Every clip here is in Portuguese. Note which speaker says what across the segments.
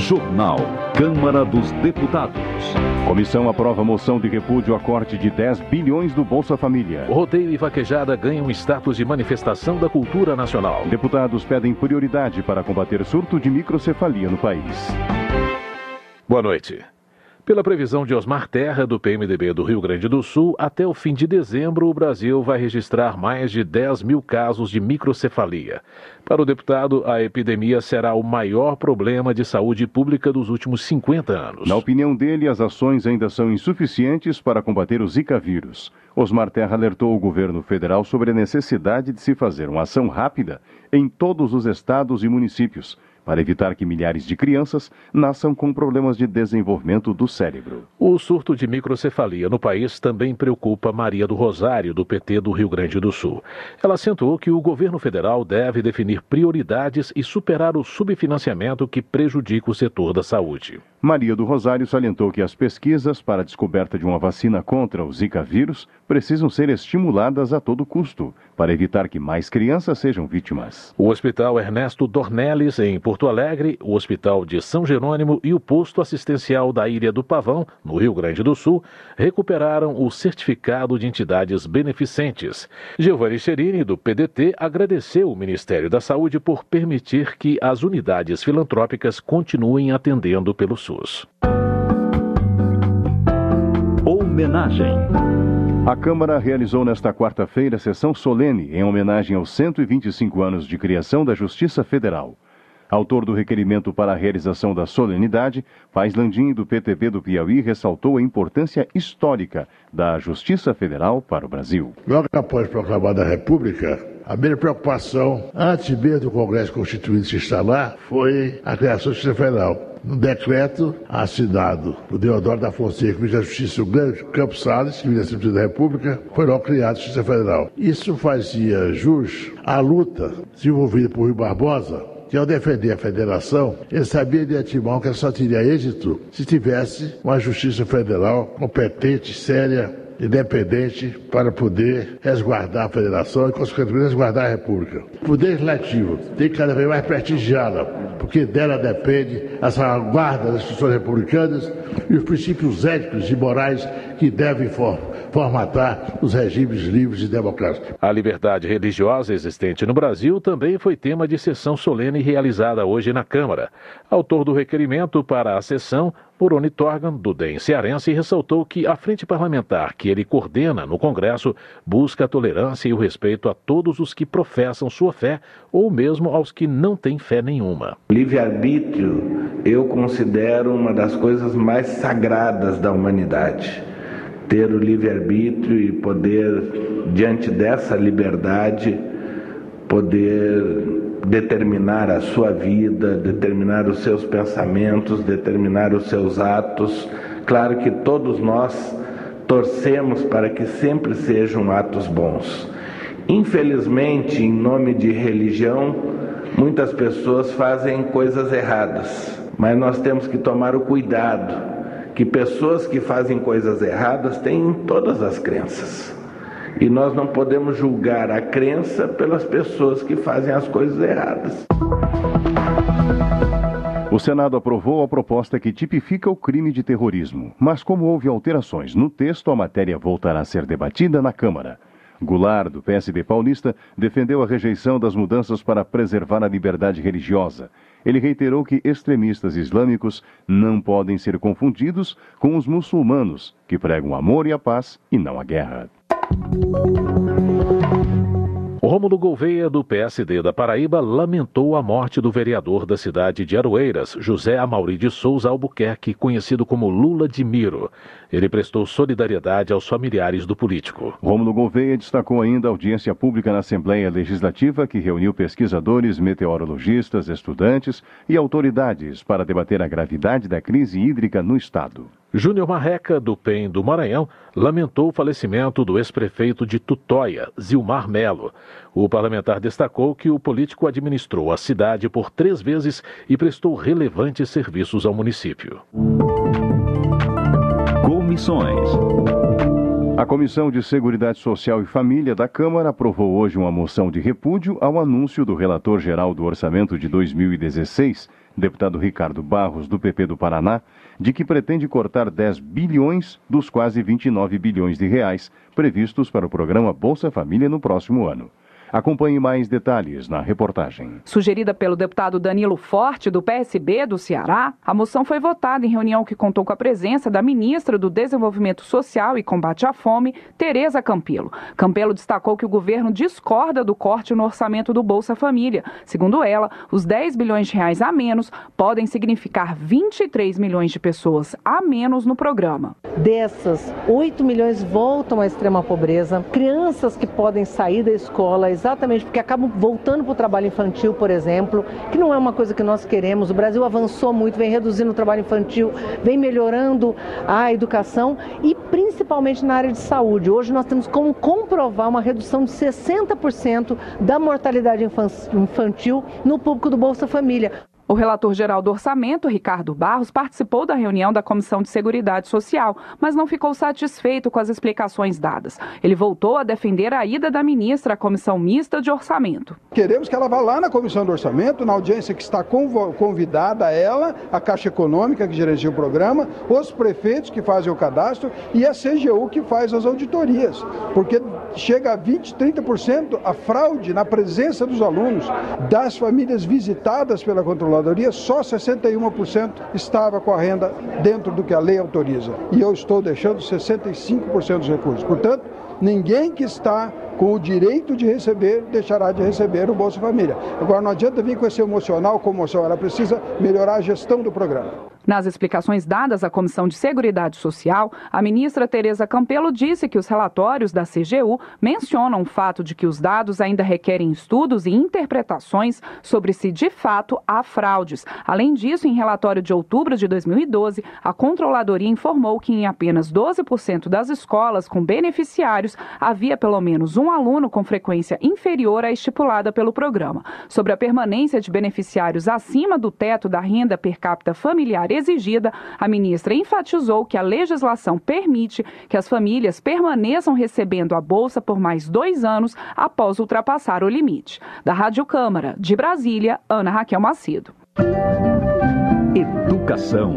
Speaker 1: Jornal. Câmara dos Deputados.
Speaker 2: Comissão aprova moção de repúdio a corte de 10 bilhões do Bolsa Família.
Speaker 3: Rodeio e vaquejada ganham status de manifestação da cultura nacional.
Speaker 2: Deputados pedem prioridade para combater surto de microcefalia no país.
Speaker 3: Boa noite. Pela previsão de Osmar Terra, do PMDB do Rio Grande do Sul, até o fim de dezembro, o Brasil vai registrar mais de 10 mil casos de microcefalia. Para o deputado, a epidemia será o maior problema de saúde pública dos últimos 50 anos.
Speaker 2: Na opinião dele, as ações ainda são insuficientes para combater o Zika vírus. Osmar Terra alertou o governo federal sobre a necessidade de se fazer uma ação rápida em todos os estados e municípios, para evitar que milhares de crianças nasçam com problemas de desenvolvimento do cérebro.
Speaker 3: O surto de microcefalia no país também preocupa Maria do Rosário, do PT do Rio Grande do Sul. Ela acentuou que o governo federal deve definir prioridades e superar o subfinanciamento que prejudica o setor da saúde.
Speaker 2: Maria do Rosário salientou que as pesquisas para a descoberta de uma vacina contra o Zika vírus precisam ser estimuladas a todo custo, para evitar que mais crianças sejam vítimas.
Speaker 3: O Hospital Ernesto Dornelles, em Porto Alegre, o Hospital de São Jerônimo e o Posto Assistencial da Ilha do Pavão, no Rio Grande do Sul, recuperaram o certificado de entidades beneficentes. Giovanni Cherini, do PDT, agradeceu o Ministério da Saúde por permitir que as unidades filantrópicas continuem atendendo pelo SUS.
Speaker 1: Homenagem.
Speaker 2: A Câmara realizou nesta quarta-feira sessão solene em homenagem aos 125 anos de criação da Justiça Federal. Autor do requerimento para a realização da solenidade, Paz Landim, do PTB do Piauí, ressaltou a importância histórica da Justiça Federal para o Brasil.
Speaker 4: Logo após proclamada a República, a minha preocupação, antes mesmo do Congresso Constituinte se instalar, foi a criação da Justiça Federal. No decreto assinado por Deodoro da Fonseca, ministro da Justiça, o grande Campos Salles, que viria a ser presidente da República, foi logo criada a Justiça Federal. Isso fazia jus à luta desenvolvida por Rui Barbosa, que ao defender a federação, ele sabia de antemão que ela só teria êxito se tivesse uma Justiça Federal competente, séria, independente, para poder resguardar a federação e, consequentemente, resguardar a República. O Poder Legislativo tem que cada vez mais prestigiá-la, porque dela depende a salvaguarda das instituições republicanas e os princípios éticos e morais que devem formatar os regimes livres e democráticos.
Speaker 3: A liberdade religiosa existente no Brasil também foi tema de sessão solene realizada hoje na Câmara. Autor do requerimento para a sessão, Moroni Torgan, do DEM cearense, ressaltou que a frente parlamentar que ele coordena no Congresso busca a tolerância e o respeito a todos os que professam sua fé ou mesmo aos que não têm fé nenhuma.
Speaker 5: Livre-arbítrio eu considero uma das coisas mais sagradas da humanidade. Ter o livre-arbítrio e poder, diante dessa liberdade, poder determinar a sua vida, determinar os seus pensamentos, determinar os seus atos. Claro que todos nós torcemos para que sempre sejam atos bons. Infelizmente, em nome de religião, muitas pessoas fazem coisas erradas, mas nós temos que tomar o cuidado que pessoas que fazem coisas erradas têm em todas as crenças. E nós não podemos julgar a crença pelas pessoas que fazem as coisas erradas.
Speaker 2: O Senado aprovou a proposta que tipifica o crime de terrorismo, mas como houve alterações no texto, a matéria voltará a ser debatida na Câmara. Goulart, do PSD paulista, defendeu a rejeição das mudanças para preservar a liberdade religiosa. Ele reiterou que extremistas islâmicos não podem ser confundidos com os muçulmanos, que pregam o amor e a paz e não a guerra.
Speaker 3: Rômulo Gouveia, do PSD da Paraíba, lamentou a morte do vereador da cidade de Aroeiras, José Amaury de Souza Albuquerque, conhecido como Lula de Miro. Ele prestou solidariedade aos familiares do político.
Speaker 2: Rômulo Gouveia destacou ainda a audiência pública na Assembleia Legislativa, que reuniu pesquisadores, meteorologistas, estudantes e autoridades para debater a gravidade da crise hídrica no estado.
Speaker 3: Júnior Marreca, do PEN do Maranhão, lamentou o falecimento do ex-prefeito de Tutóia, Zilmar Melo. O parlamentar destacou que o político administrou a cidade por 3 vezes e prestou relevantes serviços ao município.
Speaker 1: Comissões.
Speaker 2: A Comissão de Seguridade Social e Família da Câmara aprovou hoje uma moção de repúdio ao anúncio do relator-geral do orçamento de 2016, deputado Ricardo Barros, do PP do Paraná, de que pretende cortar 10 bilhões dos quase 29 bilhões de reais previstos para o programa Bolsa Família no próximo ano. Acompanhe mais detalhes na reportagem.
Speaker 6: Sugerida pelo deputado Danilo Forte, do PSB do Ceará, a moção foi votada em reunião que contou com a presença da ministra do Desenvolvimento Social e Combate à Fome, Tereza Campelo. Campelo destacou que o governo discorda do corte no orçamento do Bolsa Família. Segundo ela, os 10 bilhões de reais a menos podem significar 23 milhões de pessoas a menos no programa.
Speaker 7: Dessas, 8 milhões voltam à extrema pobreza, crianças que podem sair da escola exatamente porque acabam voltando para o trabalho infantil, por exemplo, que não é uma coisa que nós queremos. O Brasil avançou muito, vem reduzindo o trabalho infantil, vem melhorando a educação e principalmente na área de saúde. Hoje nós temos como comprovar uma redução de 60% da mortalidade infantil no público do Bolsa Família.
Speaker 6: O relator-geral do orçamento, Ricardo Barros, participou da reunião da Comissão de Seguridade Social, mas não ficou satisfeito com as explicações dadas. Ele voltou a defender a ida da ministra à Comissão Mista de Orçamento.
Speaker 8: Queremos que ela vá lá na Comissão do Orçamento, na audiência que está convidada ela, a Caixa Econômica que gerencia o programa, os prefeitos que fazem o cadastro e a CGU que faz as auditorias, porque chega a 20%, 30% a fraude na presença dos alunos, das famílias visitadas pela controladoria. Só 61% estava com a renda dentro do que a lei autoriza. E eu estou deixando 65% dos recursos. Portanto, ninguém que está com o direito de receber, deixará de receber o Bolsa Família. Agora, não adianta vir com esse emocional, comoção, ela precisa melhorar a gestão do programa.
Speaker 6: Nas explicações dadas à Comissão de Seguridade Social, a ministra Tereza Campelo disse que os relatórios da CGU mencionam o fato de que os dados ainda requerem estudos e interpretações sobre se de fato há fraudes. Além disso, em relatório de outubro de 2012, a Controladoria informou que em apenas 12% das escolas com beneficiários havia pelo menos um aluno com frequência inferior à estipulada pelo programa. Sobre a permanência de beneficiários acima do teto da renda per capita familiar exigida, a ministra enfatizou que a legislação permite que as famílias permaneçam recebendo a bolsa por mais 2 anos após ultrapassar o limite. Da Rádio Câmara, de Brasília, Ana Raquel Macedo.
Speaker 1: Educação.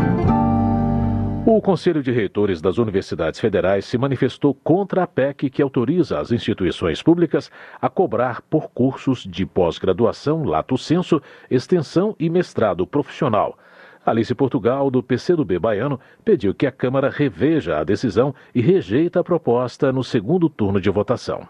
Speaker 3: O Conselho de Reitores das Universidades Federais se manifestou contra a PEC que autoriza as instituições públicas a cobrar por cursos de pós-graduação, lato sensu, extensão e mestrado profissional. Alice Portugal, do PCdoB baiano, pediu que a Câmara reveja a decisão e rejeita a proposta no segundo turno de votação.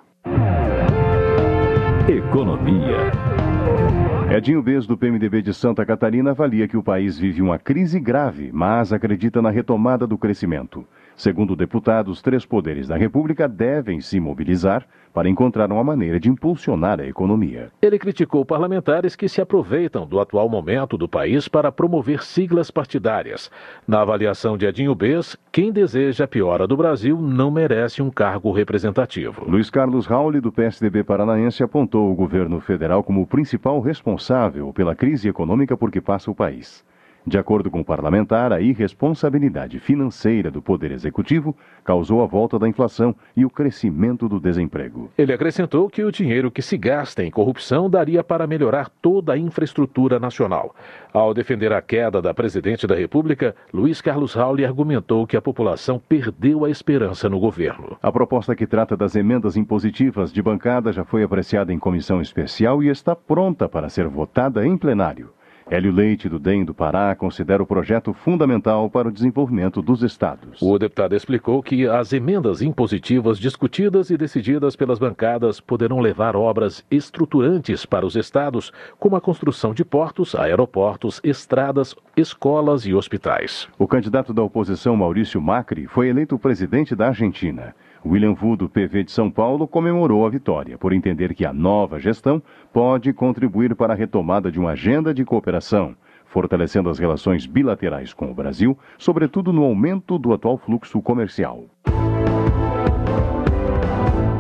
Speaker 1: Economia.
Speaker 2: Edinho Bez, do PMDB de Santa Catarina, avalia que o país vive uma crise grave, mas acredita na retomada do crescimento. Segundo o deputado, os 3 poderes da República devem se mobilizar para encontrar uma maneira de impulsionar a economia.
Speaker 3: Ele criticou parlamentares que se aproveitam do atual momento do país para promover siglas partidárias. Na avaliação de Edinho Bez, quem deseja a piora do Brasil não merece um cargo representativo.
Speaker 2: Luiz Carlos Rauli, do PSDB paranaense, apontou o governo federal como o principal responsável pela crise econômica por que passa o país. De acordo com o parlamentar, a irresponsabilidade financeira do Poder Executivo causou a volta da inflação e o crescimento do desemprego.
Speaker 3: Ele acrescentou que o dinheiro que se gasta em corrupção daria para melhorar toda a infraestrutura nacional. Ao defender a queda da presidente da República, Luiz Carlos Rauli argumentou que a população perdeu a esperança no governo.
Speaker 2: A proposta que trata das emendas impositivas de bancada já foi apreciada em comissão especial e está pronta para ser votada em plenário. Hélio Leite, do DEM do Pará, considera o projeto fundamental para o desenvolvimento dos estados.
Speaker 3: O deputado explicou que as emendas impositivas discutidas e decididas pelas bancadas poderão levar obras estruturantes para os estados, como a construção de portos, aeroportos, estradas, escolas e hospitais.
Speaker 2: O candidato da oposição, Maurício Macri, foi eleito presidente da Argentina. William Wu, do PV de São Paulo, comemorou a vitória, por entender que a nova gestão pode contribuir para a retomada de uma agenda de cooperação, fortalecendo as relações bilaterais com o Brasil, sobretudo no aumento do atual fluxo comercial.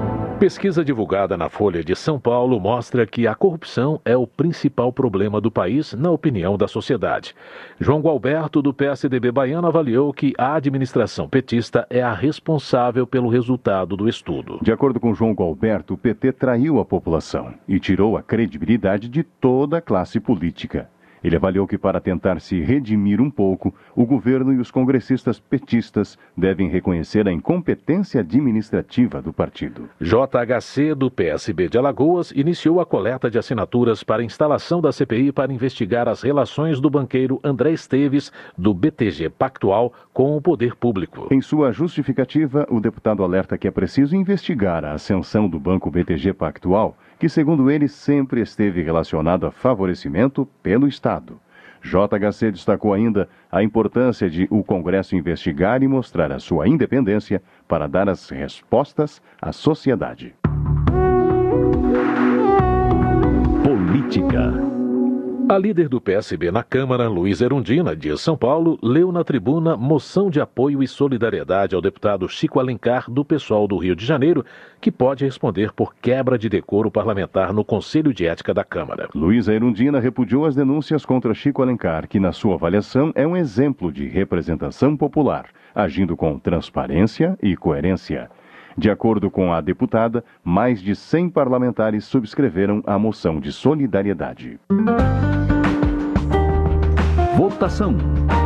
Speaker 3: Pesquisa divulgada na Folha de São Paulo mostra que a corrupção é o principal problema do país, na opinião da sociedade. João Gualberto, do PSDB baiano, avaliou que a administração petista é a responsável pelo resultado do estudo.
Speaker 2: De acordo com João Gualberto, o PT traiu a população e tirou a credibilidade de toda a classe política. Ele avaliou que, para tentar se redimir um pouco, o governo e os congressistas petistas devem reconhecer a incompetência administrativa do partido.
Speaker 3: JHC, do PSB de Alagoas, iniciou a coleta de assinaturas para a instalação da CPI para investigar as relações do banqueiro André Esteves, do BTG Pactual, com o poder público.
Speaker 2: Em sua justificativa, o deputado alerta que é preciso investigar a ascensão do banco BTG Pactual, que, segundo ele, sempre esteve relacionado a favorecimento pelo Estado. JHC destacou ainda a importância de o Congresso investigar e mostrar a sua independência para dar as respostas à sociedade.
Speaker 1: Política.
Speaker 3: A líder do PSB na Câmara, Luísa Erundina, de São Paulo, leu na tribuna moção de apoio e solidariedade ao deputado Chico Alencar, do PSOL do Rio de Janeiro, que pode responder por quebra de decoro parlamentar no Conselho de Ética da Câmara.
Speaker 2: Luísa Erundina repudiou as denúncias contra Chico Alencar, que, na sua avaliação, é um exemplo de representação popular, agindo com transparência e coerência. De acordo com a deputada, mais de 100 parlamentares subscreveram a moção de solidariedade.
Speaker 1: Votação.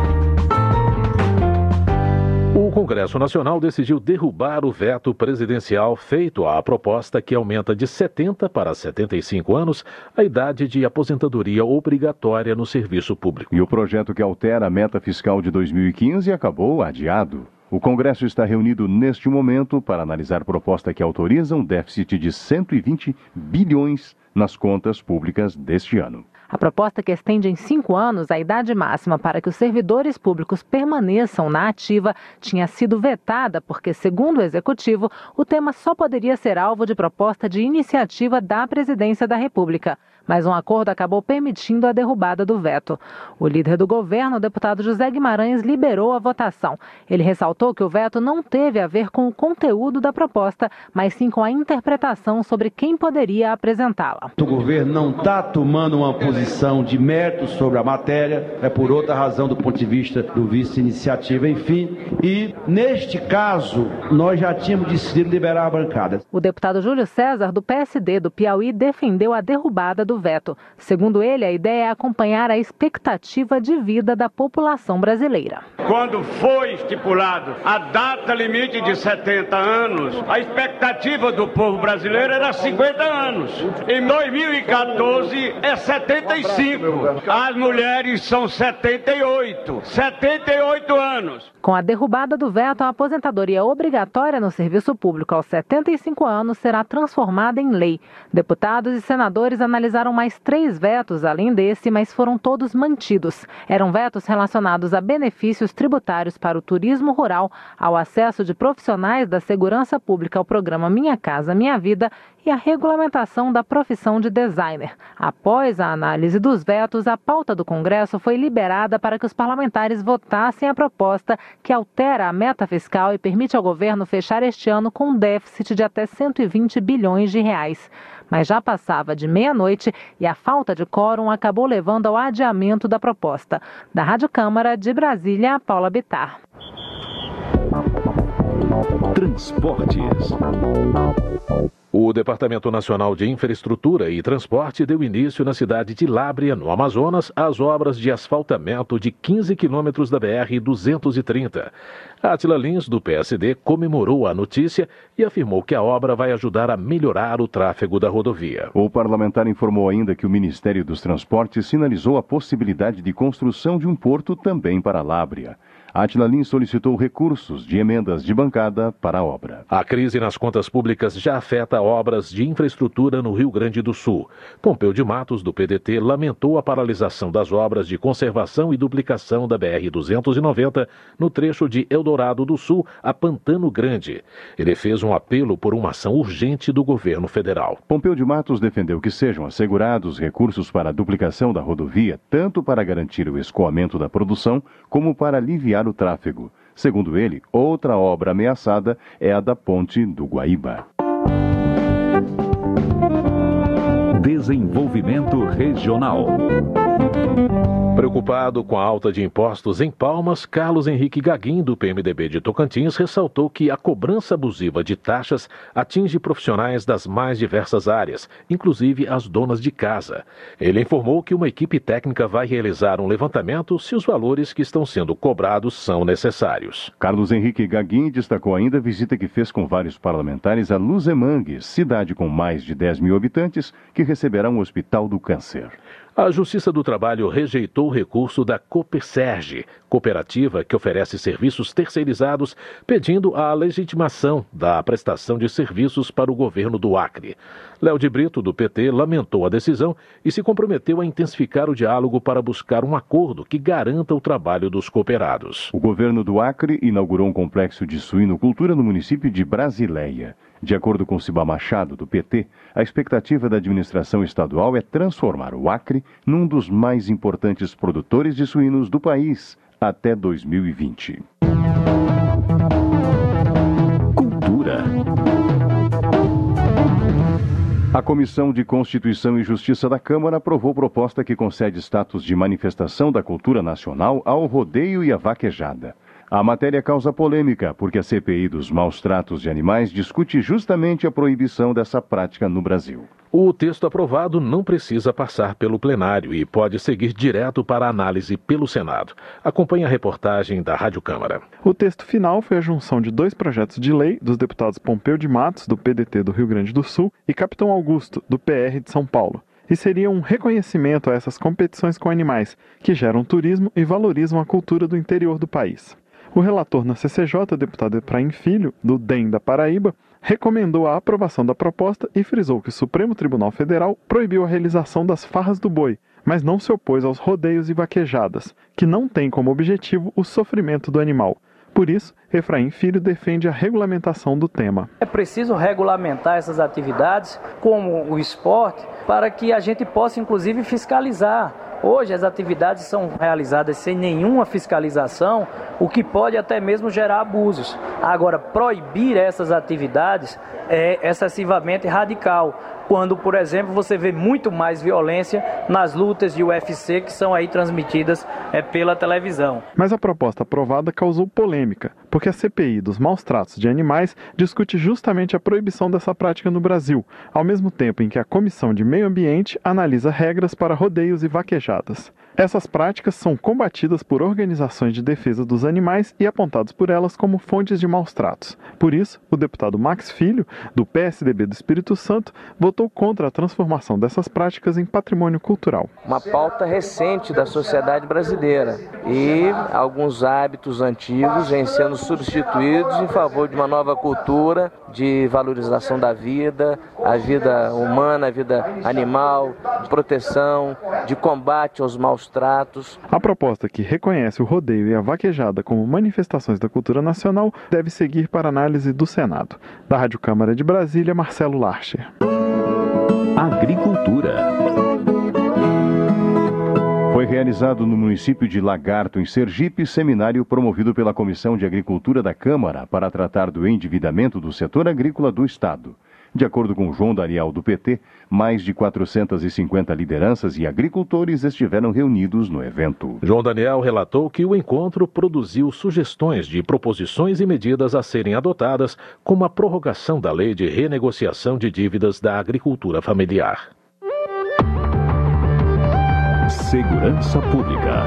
Speaker 3: O Congresso Nacional decidiu derrubar o veto presidencial feito à proposta que aumenta de 70 para 75 anos a idade de aposentadoria obrigatória no serviço público.
Speaker 2: E o projeto que altera a meta fiscal de 2015 acabou adiado. O Congresso está reunido neste momento para analisar proposta que autoriza um déficit de 120 bilhões nas contas públicas deste ano.
Speaker 9: A proposta que estende em 5 anos a idade máxima para que os servidores públicos permaneçam na ativa tinha sido vetada porque, segundo o Executivo, o tema só poderia ser alvo de proposta de iniciativa da Presidência da República. Mas um acordo acabou permitindo a derrubada do veto. O líder do governo, o deputado José Guimarães, liberou a votação. Ele ressaltou que o veto não teve a ver com o conteúdo da proposta, mas sim com a interpretação sobre quem poderia apresentá-la.
Speaker 10: O governo não está tomando uma posição de mérito sobre a matéria, é por outra razão do ponto de vista do vice-iniciativa, enfim. E, neste caso, nós já tínhamos decidido liberar a bancada.
Speaker 9: O deputado Júlio César, do PSD do Piauí, defendeu a derrubada do veto. Segundo ele, a ideia é acompanhar a expectativa de vida da população brasileira.
Speaker 11: Quando foi estipulado a data limite de 70 anos, a expectativa do povo brasileiro era 50 anos. Em 2014 é 75. As mulheres são 78. 78 anos.
Speaker 9: Com a derrubada do veto, a aposentadoria obrigatória no serviço público aos 75 anos será transformada em lei. Deputados e senadores analisaram mais 3 vetos além desse, mas foram todos mantidos. Eram vetos relacionados a benefícios tributários para o turismo rural, ao acesso de profissionais da segurança pública ao programa Minha Casa Minha Vida e a regulamentação da profissão de designer. Após a análise dos vetos, a pauta do Congresso foi liberada para que os parlamentares votassem a proposta que altera a meta fiscal e permite ao governo fechar este ano com um déficit de até 120 bilhões de reais. Mas já passava de meia-noite e a falta de quórum acabou levando ao adiamento da proposta. Da Rádio Câmara de Brasília, Paula Bittar.
Speaker 1: Transportes.
Speaker 3: O Departamento Nacional de Infraestrutura e Transporte deu início na cidade de Lábrea, no Amazonas, às obras de asfaltamento de 15 quilômetros da BR-230. Átila Lins, do PSD, comemorou a notícia e afirmou que a obra vai ajudar a melhorar o tráfego da rodovia.
Speaker 2: O parlamentar informou ainda que o Ministério dos Transportes sinalizou a possibilidade de construção de um porto também para Lábrea. Átila Lins solicitou recursos de emendas de bancada para a obra.
Speaker 3: A crise nas contas públicas já afeta obras de infraestrutura no Rio Grande do Sul. Pompeu de Matos, do PDT, lamentou a paralisação das obras de conservação e duplicação da BR-290 no trecho de Eldorado do Sul a Pantano Grande. Ele fez um apelo por uma ação urgente do governo federal.
Speaker 2: Pompeu de Matos defendeu que sejam assegurados recursos para a duplicação da rodovia, tanto para garantir o escoamento da produção, como para aliviar o tráfego. Segundo ele, outra obra ameaçada é a da Ponte do Guaíba.
Speaker 1: Desenvolvimento Regional.
Speaker 3: Preocupado com a alta de impostos em Palmas, Carlos Henrique Gaguin, do PMDB de Tocantins, ressaltou que a cobrança abusiva de taxas atinge profissionais das mais diversas áreas, inclusive as donas de casa. Ele informou que uma equipe técnica vai realizar um levantamento se os valores que estão sendo cobrados são necessários.
Speaker 2: Carlos Henrique Gaguin destacou ainda a visita que fez com vários parlamentares a Luzemangues, cidade com mais de 10 mil habitantes, que receberá um hospital do câncer.
Speaker 3: A Justiça do Trabalho rejeitou o recurso da Coperserge, cooperativa que oferece serviços terceirizados, pedindo a legitimação da prestação de serviços para o governo do Acre. Léo de Brito, do PT, lamentou a decisão e se comprometeu a intensificar o diálogo para buscar um acordo que garanta o trabalho dos cooperados.
Speaker 2: O governo do Acre inaugurou um complexo de suinocultura no município de Brasileia. De acordo com Ciba Machado, do PT, a expectativa da administração estadual é transformar o Acre num dos mais importantes produtores de suínos do país até 2020.
Speaker 1: Cultura.
Speaker 2: A Comissão de Constituição e Justiça da Câmara aprovou proposta que concede status de manifestação da cultura nacional ao rodeio e à vaquejada. A matéria causa polêmica, porque a CPI dos maus tratos de animais discute justamente a proibição dessa prática no Brasil.
Speaker 3: O texto aprovado não precisa passar pelo plenário e pode seguir direto para análise pelo Senado. Acompanhe a reportagem da Rádio Câmara.
Speaker 12: O texto final foi a junção de 2 projetos de lei dos deputados Pompeu de Matos, do PDT do Rio Grande do Sul, e Capitão Augusto, do PR de São Paulo. E seria um reconhecimento a essas competições com animais, que geram turismo e valorizam a cultura do interior do país. O relator na CCJ, deputado Efraim Filho, do DEM da Paraíba, recomendou a aprovação da proposta e frisou que o Supremo Tribunal Federal proibiu a realização das farras do boi, mas não se opôs aos rodeios e vaquejadas, que não têm como objetivo o sofrimento do animal. Por isso, Efraim Filho defende a regulamentação do tema.
Speaker 13: É preciso regulamentar essas atividades, como o esporte, para que a gente possa, inclusive, fiscalizar. Hoje as atividades são realizadas sem nenhuma fiscalização, o que pode até mesmo gerar abusos. Agora, proibir essas atividades é excessivamente radical, quando, por exemplo, você vê muito mais violência nas lutas de UFC que são aí transmitidas pela televisão.
Speaker 12: Mas a proposta aprovada causou polêmica, porque a CPI dos maus tratos de animais discute justamente a proibição dessa prática no Brasil, ao mesmo tempo em que a Comissão de Meio Ambiente analisa regras para rodeios e vaquejadas. Essas práticas são combatidas por organizações de defesa dos animais e apontadas por elas como fontes de maus tratos. Por isso, o deputado Max Filho, do PSDB do Espírito Santo, votou contra a transformação dessas práticas em patrimônio cultural.
Speaker 14: Uma pauta recente da sociedade brasileira e alguns hábitos antigos vêm sendo substituídos em favor de uma nova cultura de valorização da vida, a vida humana, a vida animal, de proteção, de combate aos maus tratos.
Speaker 12: A proposta que reconhece o rodeio e a vaquejada como manifestações da cultura nacional deve seguir para análise do Senado. Da Rádio Câmara de Brasília, Marcelo Larcher.
Speaker 1: Agricultura.
Speaker 2: Foi realizado no município de Lagarto, em Sergipe, seminário promovido pela Comissão de Agricultura da Câmara para tratar do endividamento do setor agrícola do Estado. De acordo com João Daniel, do PT, mais de 450 lideranças e agricultores estiveram reunidos no evento.
Speaker 3: João Daniel relatou que o encontro produziu sugestões de proposições e medidas a serem adotadas, como a prorrogação da lei de renegociação de dívidas da agricultura familiar.
Speaker 1: Segurança Pública.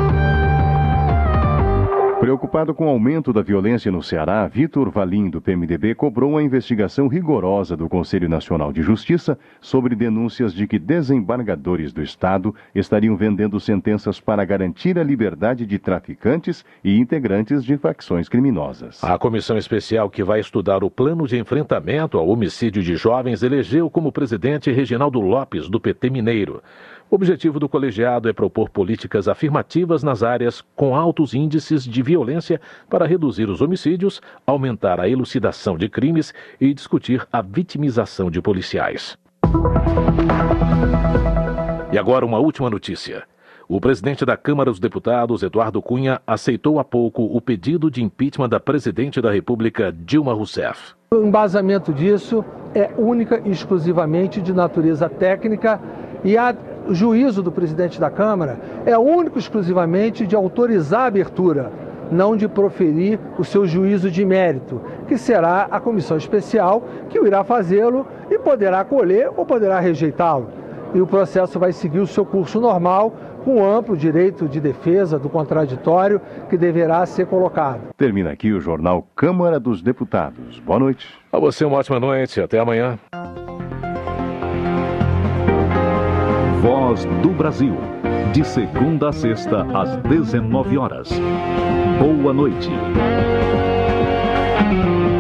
Speaker 2: Preocupado com o aumento da violência no Ceará, Vitor Valim, do PMDB, cobrou uma investigação rigorosa do Conselho Nacional de Justiça sobre denúncias de que desembargadores do Estado estariam vendendo sentenças para garantir a liberdade de traficantes e integrantes de facções criminosas.
Speaker 3: A comissão especial que vai estudar o plano de enfrentamento ao homicídio de jovens elegeu como presidente Reginaldo Lopes, do PT Mineiro. O objetivo do colegiado é propor políticas afirmativas nas áreas com altos índices de violência para reduzir os homicídios, aumentar a elucidação de crimes e discutir a vitimização de policiais. E agora uma última notícia. O presidente da Câmara dos Deputados, Eduardo Cunha, aceitou há pouco o pedido de impeachment da presidente da República, Dilma Rousseff.
Speaker 15: O embasamento disso é única e exclusivamente de natureza técnica e o juízo do presidente da Câmara é único e exclusivamente de autorizar a abertura, não de proferir o seu juízo de mérito, que será a comissão especial que irá fazê-lo e poderá acolher ou poderá rejeitá-lo. E o processo vai seguir o seu curso normal, com amplo direito de defesa do contraditório que deverá ser colocado.
Speaker 2: Termina aqui o jornal Câmara dos Deputados. Boa noite.
Speaker 3: A você uma ótima noite. Até amanhã.
Speaker 1: Voz do Brasil. De segunda a sexta, às 19 horas. Boa noite.